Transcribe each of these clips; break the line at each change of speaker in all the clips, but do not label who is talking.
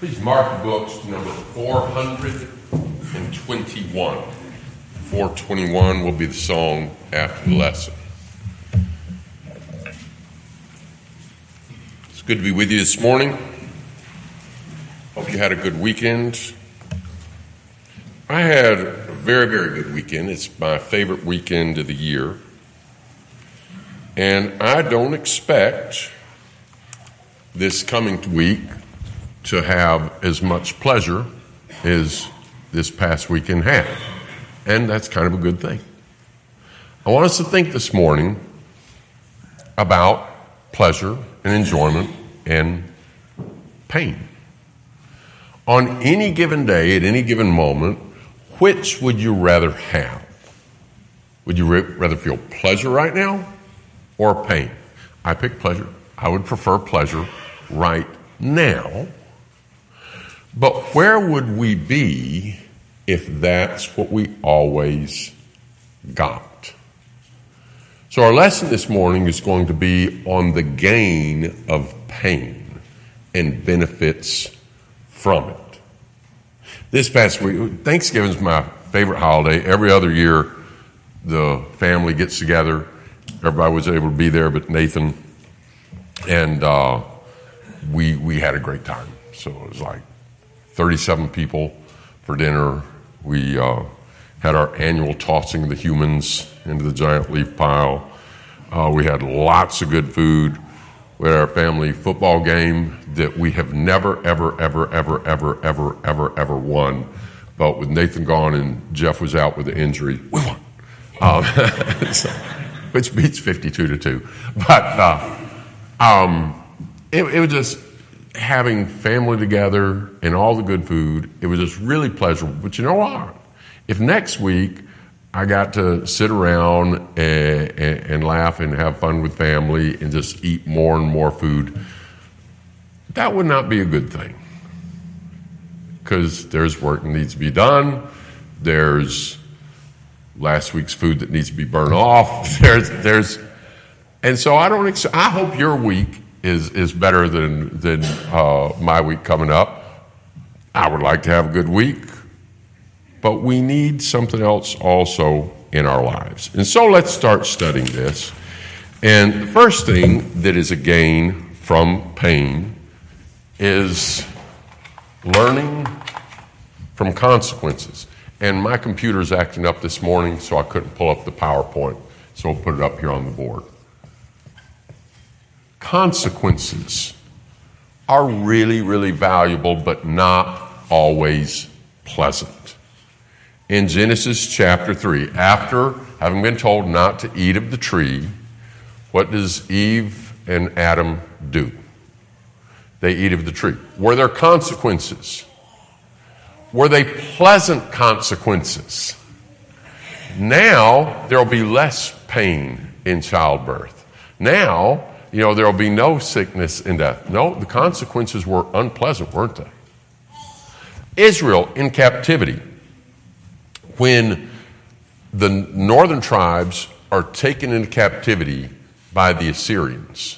Please mark the books to number 421. 421 will be the song after the lesson. It's good to be with you this morning. Hope you had a good weekend. I had a very, very good weekend. It's my favorite weekend of the year. And I don't expect this coming week to have as much pleasure as this past weekend had. And that's kind of a good thing. I want us to think this morning about pleasure and enjoyment and pain. On any given day, at any given moment, which would you rather have? Would you rather feel pleasure right now or pain? I pick pleasure. I would prefer pleasure right now. But where would we be if that's what we always got? So our lesson this morning is going to be on the gain of pain and benefits from it. This past week, Thanksgiving is my favorite holiday. Every other year, the family gets together. Everybody was able to be there but Nathan. And we had a great time. So it was like 37 people for dinner. We had our annual tossing of the humans into the giant leaf pile. We had lots of good food. We had our family football game that we have never, ever won. But with Nathan gone and Jeff was out with an injury, we won. Which beats 52-2. But it was just having family together and all the good food. It was just really pleasurable. But you know what? If next week I got to sit around and laugh and have fun with family and just eat more and more food, that would not be a good thing. Because there's work that needs to be done. There's last week's food that needs to be burned off. And so I hope your week is better than my week coming up. I would like to have a good week, but we need something else also in our lives. And so let's start studying this. And the first thing that is a gain from pain is learning from consequences. And my computer's acting up this morning, so I couldn't pull up the PowerPoint. So we'll put it up here on the board. Consequences are really, really valuable, but not always pleasant. In Genesis chapter 3, after having been told not to eat of the tree, what does Eve and Adam do? They eat of the tree. Were there consequences? Were they pleasant consequences? Now, there will be less pain in childbirth. Now, there will be no sickness and death. No, the consequences were unpleasant, weren't they? Israel in captivity, when the northern tribes are taken into captivity by the Assyrians,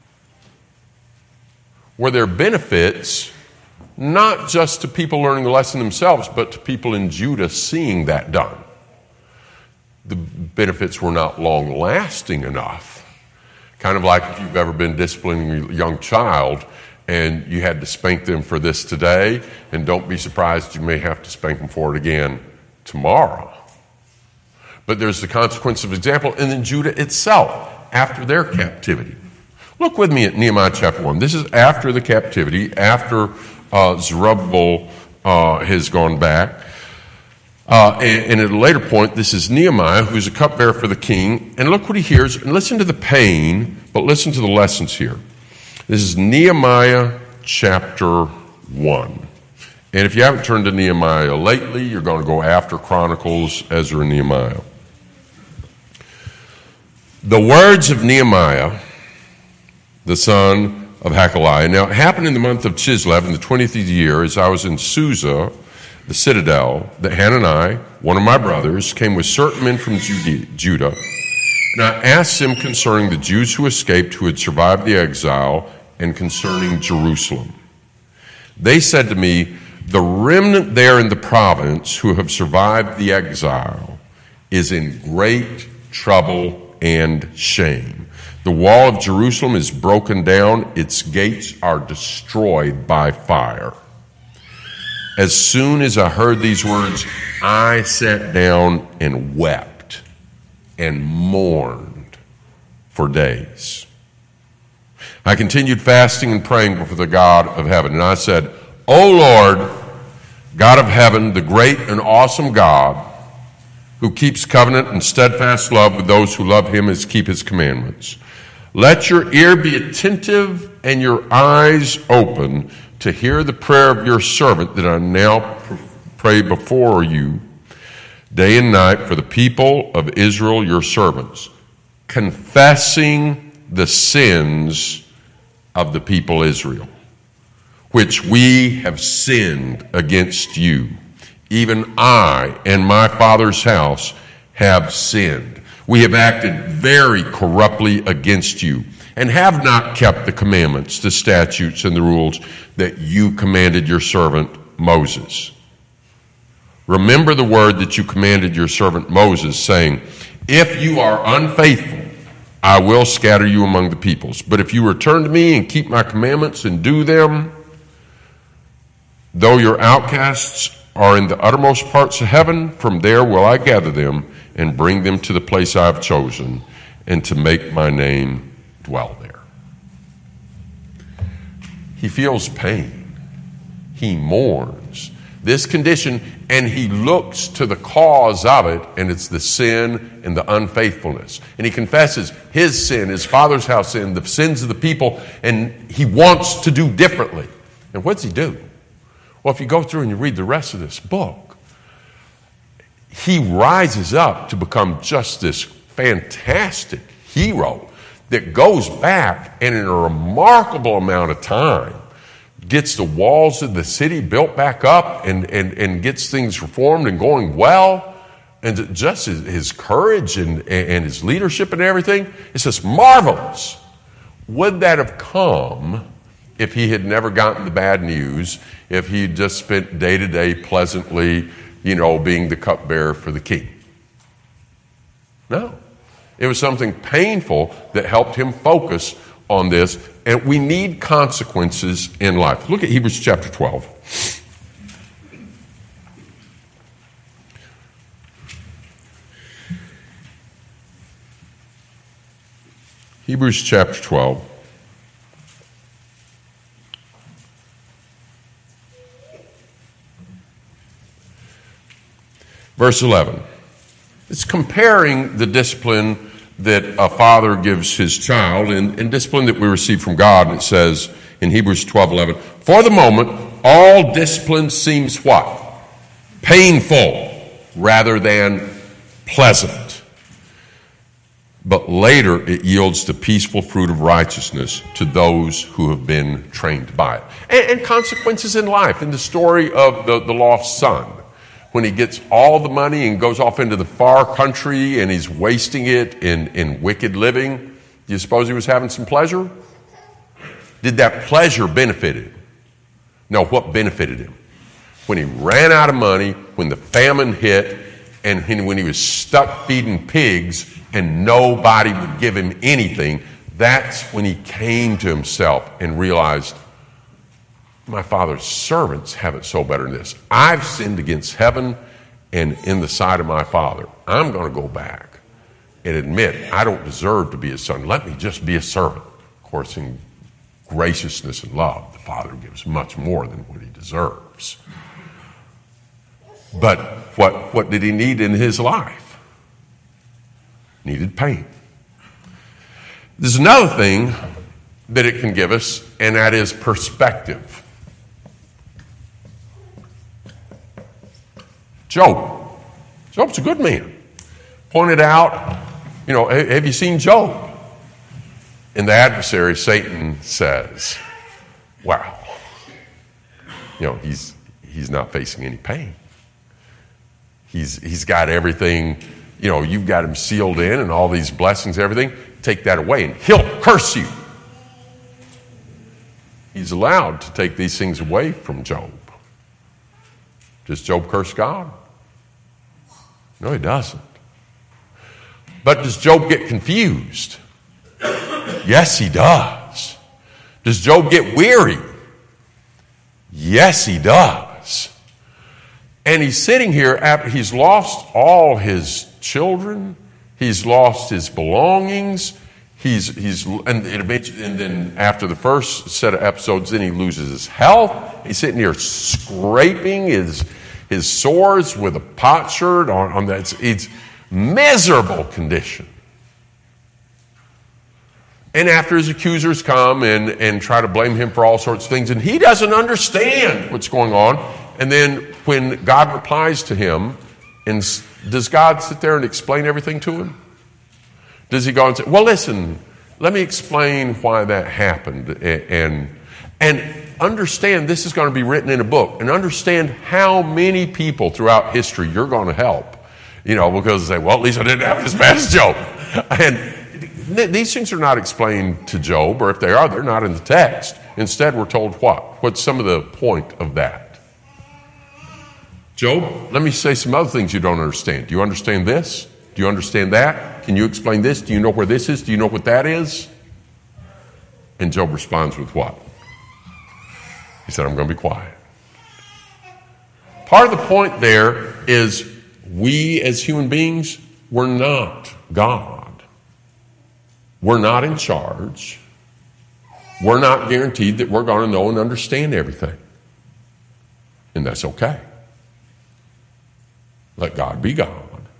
were there benefits not just to people learning the lesson themselves, but to people in Judah seeing that done? The benefits were not long-lasting enough. Kind of like if you've ever been disciplining a young child and you had to spank them for this today, and don't be surprised you may have to spank them for it again tomorrow. But there's the consequence of example, and then Judah itself, after their captivity. Look with me at Nehemiah chapter 1. This is after the captivity, after Zerubbabel has gone back. And at a later point, this is Nehemiah, who's a cupbearer for the king. And look what he hears. And listen to the pain, but listen to the lessons here. This is Nehemiah chapter 1. And if you haven't turned to Nehemiah lately, you're going to go after Chronicles, Ezra, and Nehemiah. The words of Nehemiah, the son of Hakaliah. Now, it happened in the month of Chislev in the 20th year, as I was in Susa, the citadel, that Hanani, one of my brothers, came with certain men from Judah. And I asked him concerning the Jews who escaped, who had survived the exile, and concerning Jerusalem. They said to me, the remnant there in the province who have survived the exile is in great trouble and shame. The wall of Jerusalem is broken down. Its gates are destroyed by fire. As soon as I heard these words, I sat down and wept and mourned for days. I continued fasting and praying before the God of heaven, and I said, O Lord, God of heaven, the great and awesome God, who keeps covenant and steadfast love with those who love him and keep his commandments, let your ear be attentive and your eyes open to hear the prayer of your servant that I now pray before you day and night for the people of Israel, your servants, confessing the sins of the people Israel, which we have sinned against you. Even I and my father's house have sinned. We have acted very corruptly against you and have not kept the commandments, the statutes, and the rules that you commanded your servant Moses. Remember the word that you commanded your servant Moses, saying, if you are unfaithful, I will scatter you among the peoples. But if you return to me and keep my commandments and do them, though your outcasts are in the uttermost parts of heaven, from there will I gather them and bring them to the place I have chosen, and to make my name dwell there. He feels pain. He mourns this condition, and he looks to the cause of it, and it's the sin and the unfaithfulness. And he confesses his sin, his father's house sin, the sins of the people, and he wants to do differently. And what does he do? Well, if you go through and you read the rest of this book, he rises up to become just this fantastic hero that goes back and in a remarkable amount of time gets the walls of the city built back up and gets things reformed and going well. And just his courage and his leadership and everything, it's just marvelous. Would that have come if he had never gotten the bad news, if he had just spent day to day pleasantly, being the cupbearer for the king? No. It was something painful that helped him focus on this. And we need consequences in life. Look at Hebrews chapter 12. Hebrews chapter 12. Verse 11. It's comparing the discipline that a father gives his child and discipline that we receive from God. And it says in Hebrews 12:11, for the moment, all discipline seems what? Painful rather than pleasant. But later it yields the peaceful fruit of righteousness to those who have been trained by it. And consequences in life. In the story of the lost son, when he gets all the money and goes off into the far country and he's wasting it in wicked living, do you suppose he was having some pleasure? Did that pleasure benefit him? No, what benefited him? When he ran out of money, when the famine hit, and when he was stuck feeding pigs and nobody would give him anything, that's when he came to himself and realized, my father's servants have it so better than this. I've sinned against heaven and in the sight of my father. I'm going to go back and admit I don't deserve to be his son. Let me just be a servant. Of course, in graciousness and love, the father gives much more than what he deserves. But what did he need in his life? Needed pain. There's another thing that it can give us, and that is perspective. Job's a good man. Pointed out, have you seen Job? And the adversary, Satan, says, wow, he's not facing any pain. He's got everything, you've got him sealed in and all these blessings, everything. Take that away and he'll curse you. He's allowed to take these things away from Job. Does Job curse God? No, he doesn't. But does Job get confused? Yes, he does. Does Job get weary? Yes, he does. And he's sitting here after he's lost all his children, he's lost his belongings, and then after the first set of episodes, then he loses his health. He's sitting here scraping his sores with a potsherd on that. It's miserable condition. And after his accusers come and try to blame him for all sorts of things, and he doesn't understand what's going on. And then when God replies to him, and does God sit there and explain everything to him? Does he go and say, well, listen, let me explain why that happened, and understand this is going to be written in a book, and understand how many people throughout history you're going to help, because they say, well, at least I didn't have it as bad as Job. And these things are not explained to Job, or if they are, they're not in the text. Instead, we're told what? What's some of the point of that? Job, let me say some other things you don't understand. Do you understand this? Do you understand that? Can you explain this? Do you know where this is? Do you know what that is? And Job responds with what? He said, I'm going to be quiet. Part of the point there is we as human beings, we're not God. We're not in charge. We're not guaranteed that we're going to know and understand everything. And that's okay. Let God be God.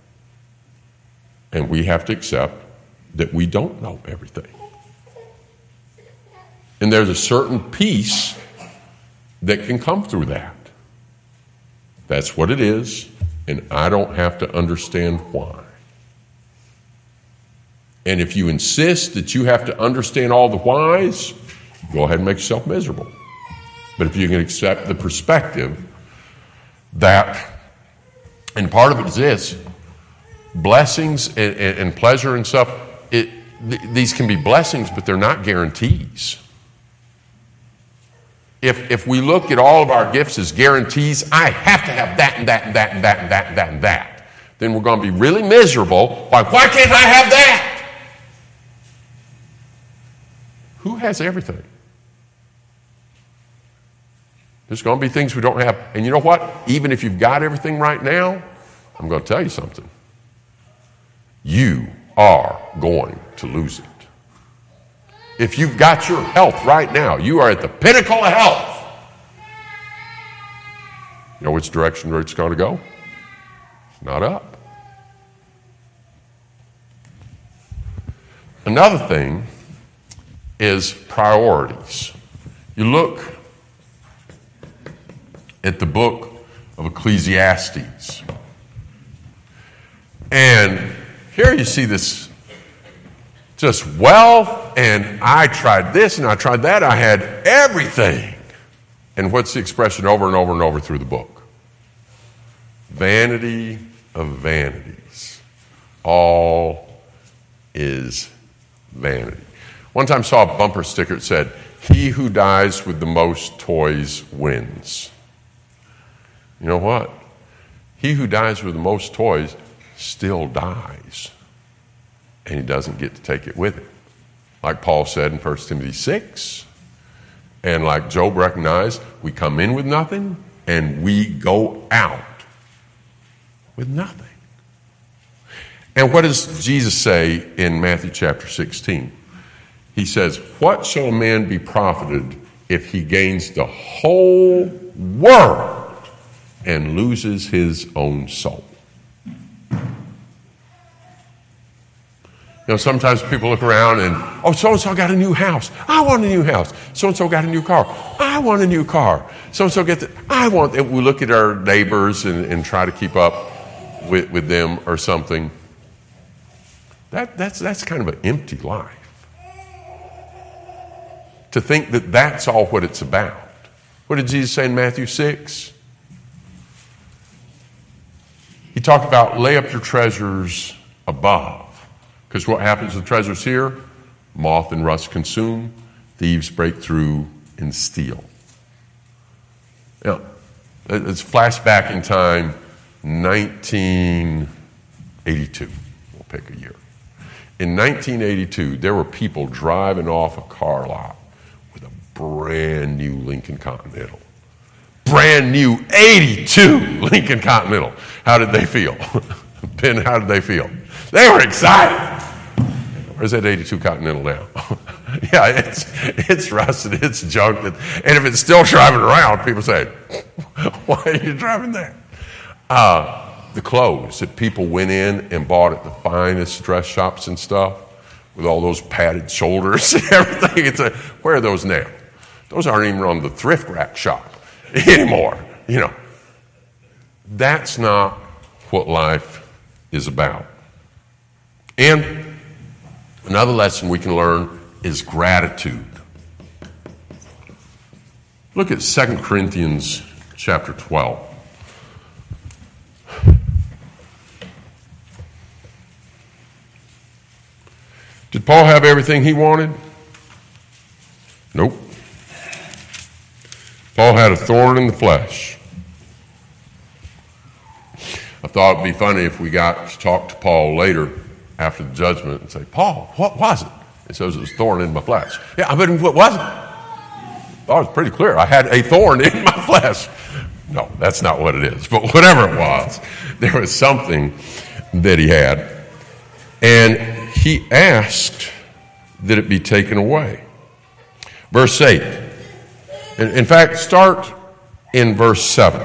And we have to accept that we don't know everything. And there's a certain peace that can come through that. That's what it is, and I don't have to understand why. And if you insist that you have to understand all the whys, go ahead and make yourself miserable. But if you can accept the perspective that, and part of it is this, blessings and pleasure and stuff, these can be blessings, but they're not guarantees. If we look at all of our gifts as guarantees, I have to have that and that and that and that and that and that and that, then we're going to be really miserable. Why can't I have that? Who has everything? There's going to be things we don't have. And you know what? Even if you've got everything right now, I'm going to tell you something. You are going to lose it. If you've got your health right now, you are at the pinnacle of health. You know which direction it's going to go? It's not up. Another thing is priorities. You look at the book of Ecclesiastes, and here you see this just wealth, and I tried this and I tried that. I had everything. And what's the expression over and over and over through the book? Vanity of vanities. All is vanity. One time I saw a bumper sticker that said, "He who dies with the most toys wins." You know what? He who dies with the most toys still dies. And he doesn't get to take it with him. Like Paul said in 1 Timothy 6, and like Job recognized, we come in with nothing and we go out with nothing. And what does Jesus say in Matthew chapter 16? He says, what shall a man be profited if he gains the whole world and loses his own soul? You know, sometimes people look around and, oh, so-and-so got a new house. I want a new house. So-and-so got a new car. I want a new car. So-and-so gets it. I want it. We look at our neighbors and try to keep up with them or something. That's kind of an empty life. To think that that's all what it's about. What did Jesus say in Matthew 6? He talked about lay up your treasures above. Because what happens to treasures here? Moth and rust consume, thieves break through and steal. Now, let's flash back in time, 1982. We'll pick a year. In 1982, there were people driving off a car lot with a brand new Lincoln Continental. Brand new 82 Lincoln Continental. How did they feel? Ben, how did they feel? They were excited. Where's that 82 Continental now? Yeah, it's rusted, it's junk. And if it's still driving around, people say, why are you driving that? The clothes that people went in and bought at the finest dress shops and stuff with all those padded shoulders and everything. Where are those now? Those aren't even on the thrift rack shop anymore. That's not what life is about. And another lesson we can learn is gratitude. Look at 2 Corinthians chapter 12. Did Paul have everything he wanted? Nope. Paul had a thorn in the flesh. I thought it'd be funny if we got to talk to Paul later after the judgment and say, Paul, what was it? He says, it was a thorn in my flesh. Yeah, but what was it? Oh, it was pretty clear. I had a thorn in my flesh. No, that's not what it is. But whatever it was, there was something that he had. And he asked that it be taken away. Verse 8. In fact, start in verse 7.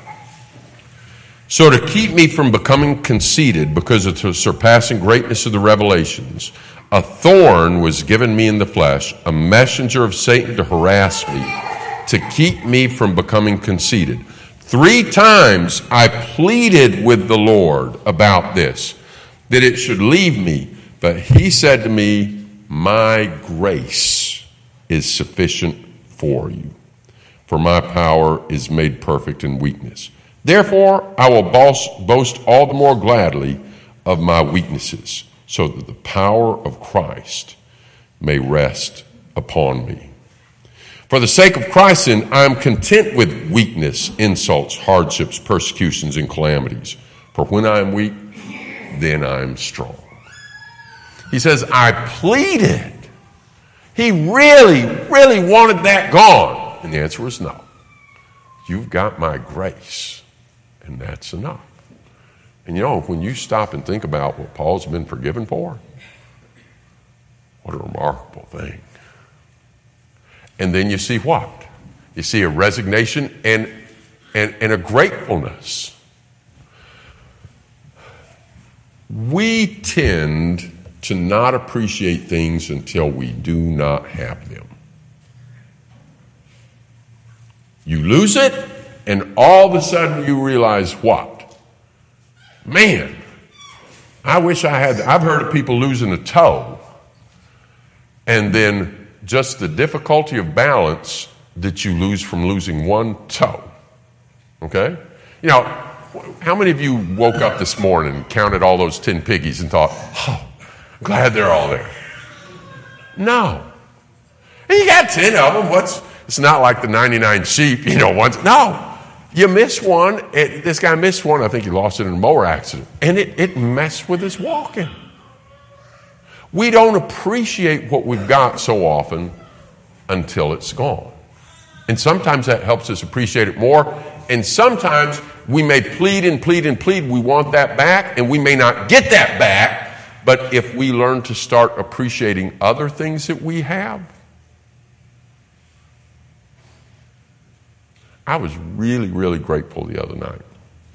So to keep me from becoming conceited because of the surpassing greatness of the revelations, a thorn was given me in the flesh, a messenger of Satan to harass me, to keep me from becoming conceited. 3 times I pleaded with the Lord about this, that it should leave me. But he said to me, my grace is sufficient for you, for my power is made perfect in weakness. Therefore, I will boast all the more gladly of my weaknesses, so that the power of Christ may rest upon me. For the sake of Christ, then, I am content with weakness, insults, hardships, persecutions, and calamities. For when I am weak, then I am strong. He says, I pleaded. He really, really wanted that gone. And the answer was no. You've got my grace, and that's enough. And when you stop and think about what Paul's been forgiven for, what a remarkable thing. And then you see what? You see a resignation and a gratefulness. We tend to not appreciate things until we do not have them. You lose it, and all of a sudden you realize what? Man, I wish I had. I've heard of people losing a toe, and then just the difficulty of balance that you lose from losing one toe. Okay? How many of you woke up this morning and counted all those 10 piggies and thought, oh, glad they're all there? No. And you got 10 of them. It's not like the 99 sheep, once. No. You miss one. This guy missed one. I think he lost it in a mower accident. And it messed with his walking. We don't appreciate what we've got so often until it's gone. And sometimes that helps us appreciate it more. And sometimes we may plead and plead and plead. We want that back, and we may not get that back. But if we learn to start appreciating other things that we have. I was really, really grateful the other night.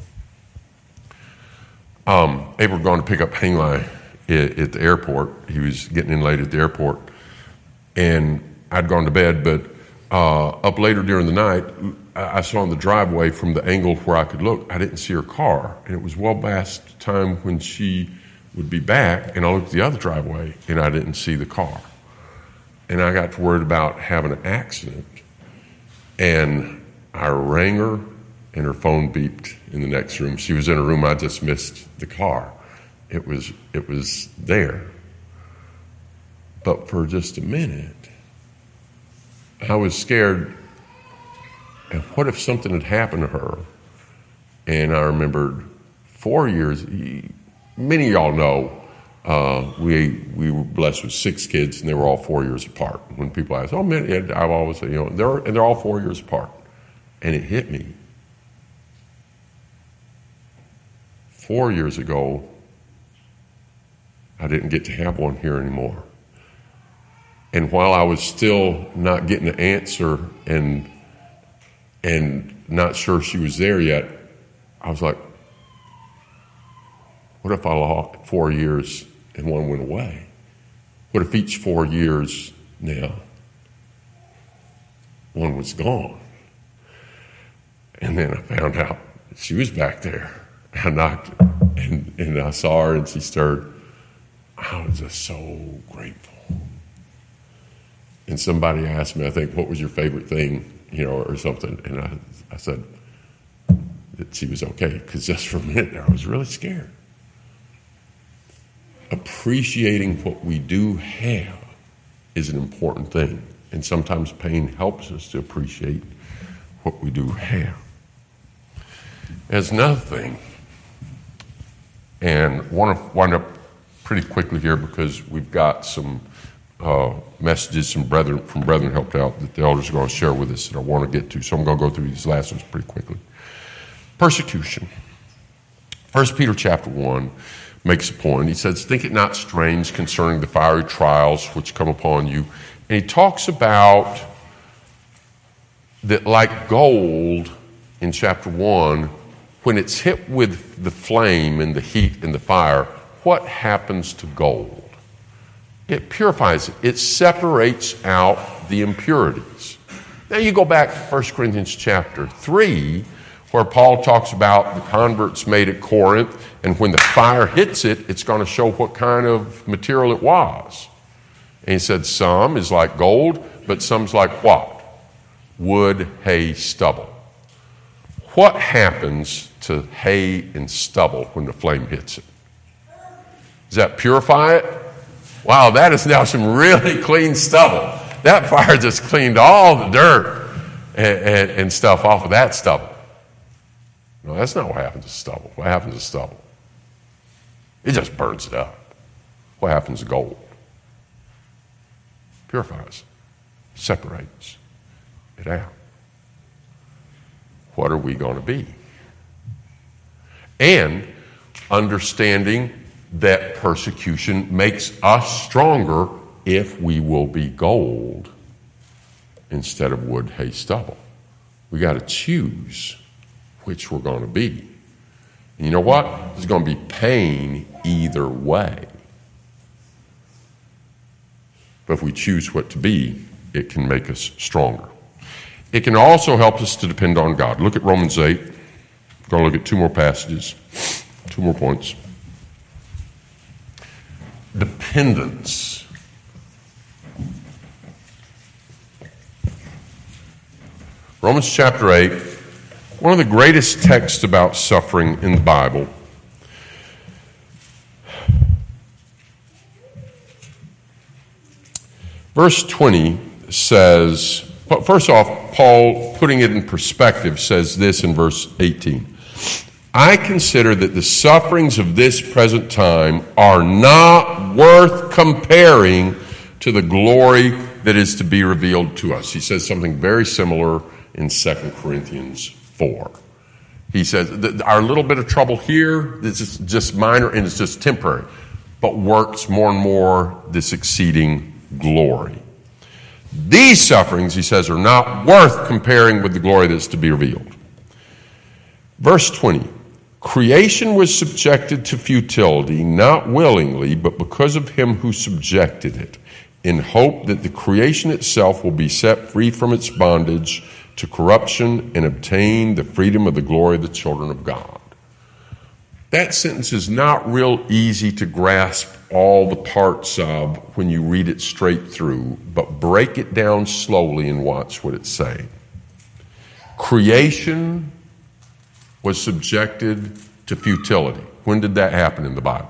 They were going to pick up Hanglai at the airport. He was getting in late at the airport. And I'd gone to bed, but up later during the night, I saw in the driveway from the angle where I could look, I didn't see her car. And it was well past time when she would be back, and I looked at the other driveway, and I didn't see the car. And I got worried about having an accident. And I rang her, and her phone beeped in the next room. She was in a room I just missed the car. It was there. But for just a minute, I was scared. And what if something had happened to her? And I remembered 4 years. Many of y'all know we were blessed with 6 kids, and they were all 4 years apart. When people ask, "Oh, man," I've always said, they're all 4 years apart, and it hit me. 4 years ago, I didn't get to have one here anymore. And while I was still not getting an answer and not sure she was there yet, I was like, what if I lost 4 years and one went away? What if each 4 years now, one was gone? And then I found out she was back there. I knocked and I saw her and she stirred. I was just so grateful. And somebody asked me, I think, what was your favorite thing, or something. And I said that she was okay, because just for a minute there, I was really scared. Appreciating what we do have is an important thing. And sometimes pain helps us to appreciate what we do have. There's another thing. And want to wind up pretty quickly here because we've got some messages from Brethren Helped Out that the elders are going to share with us that I want to get to. So I'm going to go through these last ones pretty quickly. Persecution. 1 Peter chapter 1 makes a point. He says, "Think it not strange concerning the fiery trials which come upon you." And he talks about that like gold in chapter 1, when it's hit with the flame and the heat and the fire, what happens to gold? It purifies it. It separates out the impurities. Now you go back to 1 Corinthians chapter 3, where Paul talks about the converts made at Corinth, and when the fire hits it, it's going to show what kind of material it was. And he said some is like gold, but some's like what? Wood, hay, stubble. What happens to hay and stubble when the flame hits it? Does that purify it? Wow, that is now some really clean stubble. That fire just cleaned all the dirt and stuff off of that stubble. No, that's not what happens to stubble. What happens to stubble? It just burns it up. What happens to gold? Purifies, separates it out. What are we going to be? And understanding that persecution makes us stronger if we will be gold instead of wood, hay, stubble. We got to choose which we're going to be. And you know what? There's going to be pain either way. But if we choose what to be, it can make us stronger. It can also help us to depend on God. Look at Romans 8. I'm going to look at 2 more passages, 2 more points. Dependence. Romans chapter 8, one of the greatest texts about suffering in the Bible. Verse 20 says, first off, Paul, putting it in perspective, says this in verse 18. "I consider that the sufferings of this present time are not worth comparing to the glory that is to be revealed to us." He says something very similar in 2 Corinthians 4. He says, our little bit of trouble here, this is just minor and it's just temporary, but works more and more this exceeding glory. These sufferings, he says, are not worth comparing with the glory that's to be revealed. Verse 20, "Creation was subjected to futility, not willingly, but because of him who subjected it, in hope that the creation itself will be set free from its bondage to corruption and obtain the freedom of the glory of the children of God." That sentence is not real easy to grasp all the parts of when you read it straight through, but break it down slowly and watch what it's saying. Creation was subjected to futility. When did that happen in the Bible?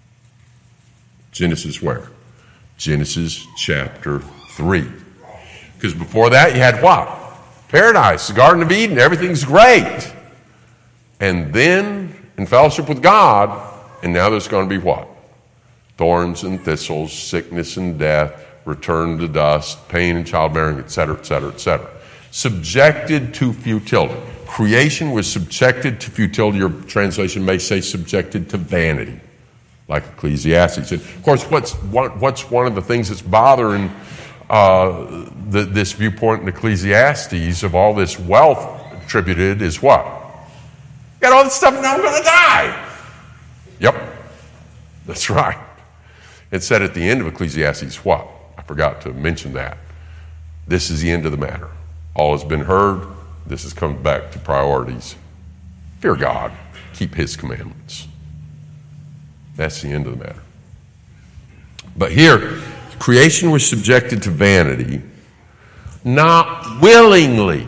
Genesis where? Genesis chapter 3. Because before that, you had what? Paradise, the Garden of Eden, everything's great. And then, in fellowship with God, and now there's going to be what? Thorns and thistles, sickness and death, return to dust, pain and childbearing, etc., etc., etc. Subjected to futility. Creation was subjected to futility. Your translation may say subjected to vanity, like Ecclesiastes. And of course, what's one of the things that's bothering this viewpoint in Ecclesiastes of all this wealth attributed is what? You got all this stuff, now I'm going to die. Yep, that's right. It said at the end of Ecclesiastes what? I forgot to mention that. This is the end of the matter. All has been heard. This has come back to priorities. Fear God. Keep His commandments. That's the end of the matter. But here, creation was subjected to vanity, not willingly.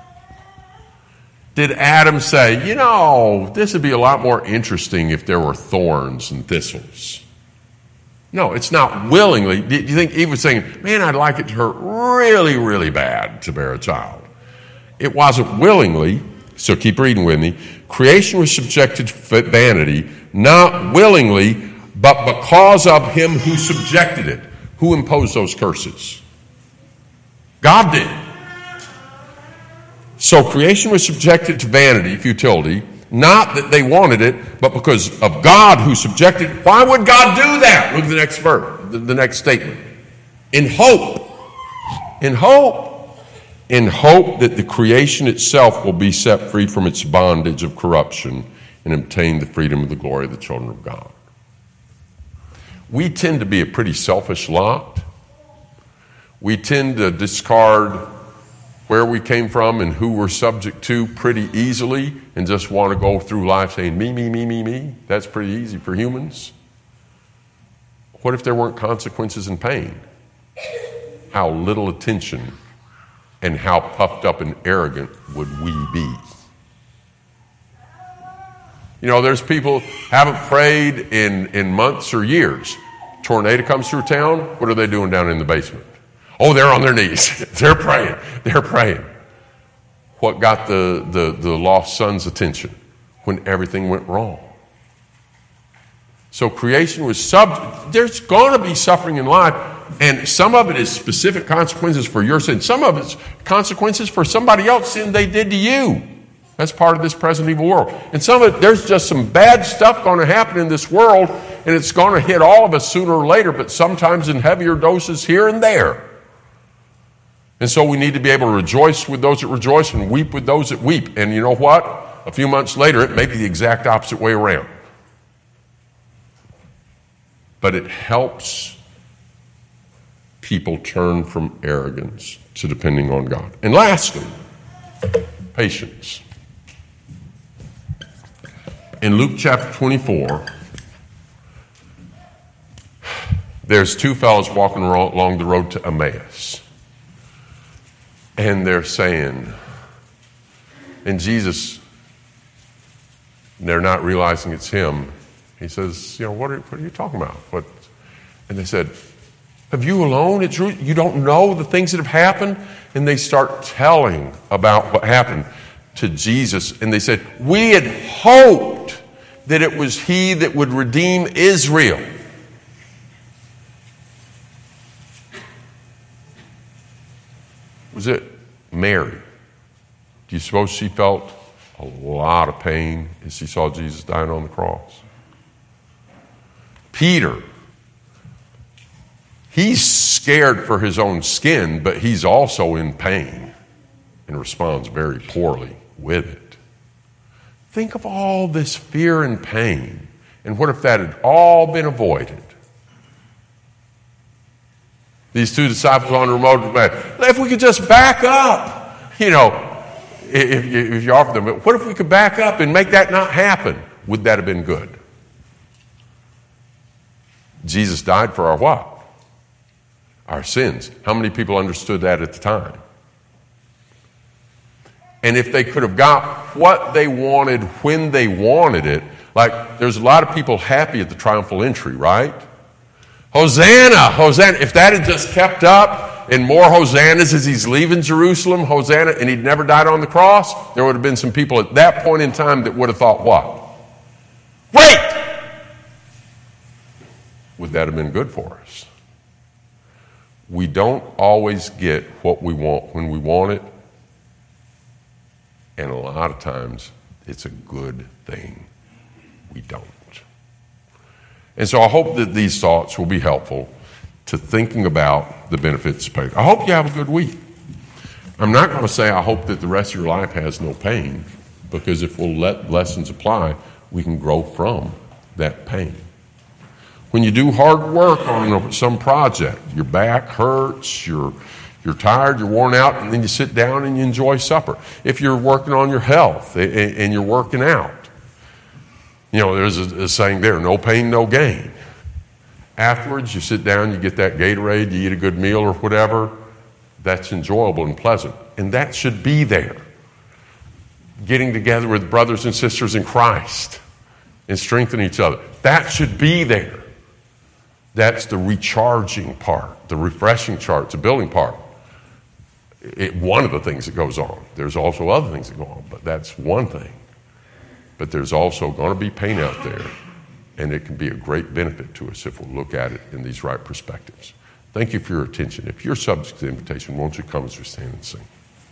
Did Adam say, this would be a lot more interesting if there were thorns and thistles? No, it's not willingly. Do you think Eve was saying, man, I'd like it to hurt really, really bad to bear a child? It wasn't willingly, so keep reading with me. Creation was subjected to vanity, not willingly, but because of Him who subjected it. Who imposed those curses? God did. So creation was subjected to vanity, futility, not that they wanted it, but because of God who subjected it. Why would God do that? Look at the next verse, the next statement. In hope. In hope. In hope that the creation itself will be set free from its bondage of corruption and obtain the freedom of the glory of the children of God. We tend to be a pretty selfish lot. We tend to discard where we came from and who we're subject to pretty easily and just want to go through life saying, me, me, me, me, me. That's pretty easy for humans. What if there weren't consequences and pain? How little attention and how puffed up and arrogant would we be? There's people haven't prayed in months or years. Tornado comes through town. What are they doing down in the basement? Oh, they're on their knees. They're praying. They're praying. What got the lost son's attention? When everything went wrong. So creation was there's going to be suffering in life, and some of it is specific consequences for your sin. Some of it's consequences for somebody else's sin they did to you. That's part of this present evil world. And some of it, there's just some bad stuff going to happen in this world, and it's going to hit all of us sooner or later, but sometimes in heavier doses here and there. And so we need to be able to rejoice with those that rejoice and weep with those that weep. And you know what? A few months later, it may be the exact opposite way around. But it helps people turn from arrogance to depending on God. And lastly, patience. In Luke chapter 24, there's two fellows walking along the road to Emmaus. And they're saying, and Jesus, they're not realizing it's him. He says, what are you talking about? And they said, have you alone? It's you don't know the things that have happened? And they start telling about what happened to Jesus. And they said, we had hoped that it was he that would redeem Israel. Was it Mary? Do you suppose she felt a lot of pain as she saw Jesus dying on the cross? Peter, he's scared for his own skin, but he's also in pain and responds very poorly with it. Think of all this fear and pain, and what if that had all been avoided? These two disciples on the remote, if we could just back up, if you offer them, what if we could back up and make that not happen? Would that have been good? Jesus died for our what? Our sins. How many people understood that at the time? And if they could have got what they wanted when they wanted it, like there's a lot of people happy at the triumphal entry, right? Hosanna, Hosanna. If that had just kept up and more hosannas as he's leaving Jerusalem, Hosanna, and he'd never died on the cross, there would have been some people at that point in time that would have thought, what? Wait! Would that have been good for us? We don't always get what we want when we want it, and a lot of times it's a good thing we don't. And so I hope that these thoughts will be helpful to thinking about the benefits of pain. I hope you have a good week. I'm not going to say I hope that the rest of your life has no pain, because if we'll let lessons apply, we can grow from that pain. When you do hard work on some project, your back hurts, you're tired, you're worn out, and then you sit down and you enjoy supper. If you're working on your health and you're working out, there's a saying there, no pain, no gain. Afterwards, you sit down, you get that Gatorade, you eat a good meal or whatever. That's enjoyable and pleasant. And that should be there. Getting together with brothers and sisters in Christ and strengthening each other. That should be there. That's the recharging part, the refreshing part, the building part. One of the things that goes on. There's also other things that go on, but that's one thing. But there's also going to be pain out there, and it can be a great benefit to us if we'll look at it in these right perspectives. Thank you for your attention. If you're subject to the invitation, won't you come as we stand and sing?